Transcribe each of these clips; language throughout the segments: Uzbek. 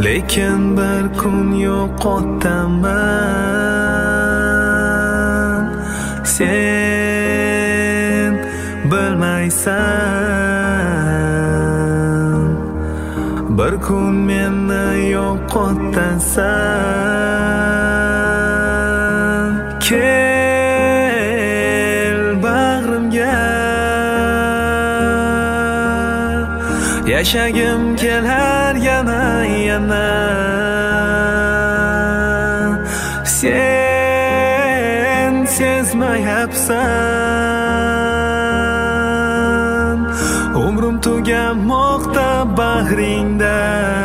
lekin bir kun yo'qotaman. Sen bilmaysan, bir kun meni yo'qotasan. Kel bag'rimga, yashagim kelar yana. Sen sezmayapsan, umrim tugamoqda bag'ringda.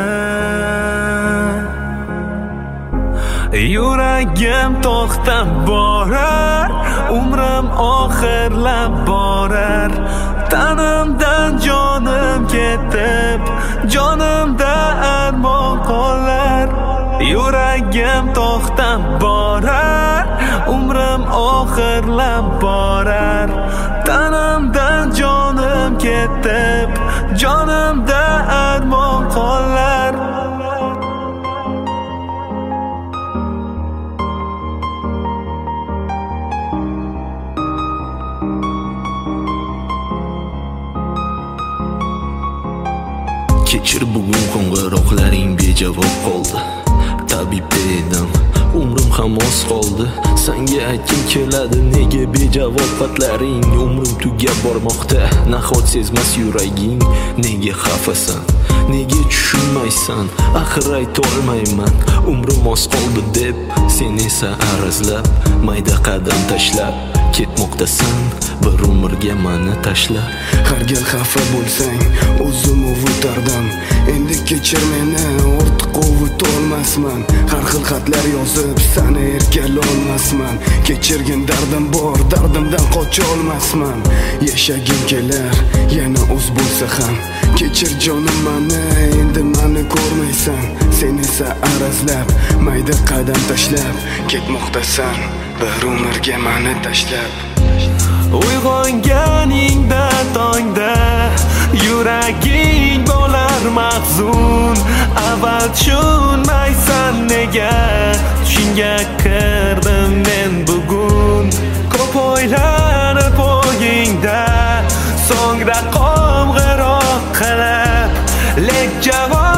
Yuragim to'xtab borar, umrim oxirlab borar. Tanimdan jonim ketib, jonimda armon qolar. Yuragim to'xtab borar, umrim oxirlab borar. Tanimdan jonim ketib, jonimda armon qolar. Kechir bugun qo'ng'iroqlaring bejavob qoldi. Tabib dedim, umrim ham oz qoldi. Senga aytgim keladi, nega bejavob xatlaring? Umrim tugab bormoqda, nahot sezmas yuraging? Nega xafasan? Nega tushunmaysan? Axir aytolmayman, umrim oz qoldi deb. Sen esa arazlab, mayda qadam tashlab ketmoqdasan, bir umrga meni tashlab. Har gal xafa bo'lsang, o'zim uvutardim. Endi kechir meni, ortiq ovutolmasman. Har xil xatlar yozib, seni erkalolmasman. Kechirgin dardim bor, dardimdan qocholmasman. Yashagim kelar, yana o'z bo'lsa ham. Kechir jonim meni, endi meni ko'rmaysan. Sen esa arazlab, mayda qadam tashlab ketmoqdasan, bir umrga meni tashlab. Uyg'onganingda tongda yuraging bo'lar mahzun. Avval tushunmaysan nega, tushunga kirdim men bugun. Ko'p o'ylanib o'yingda, so'ngra qo'ng'iroq qilib, lek javob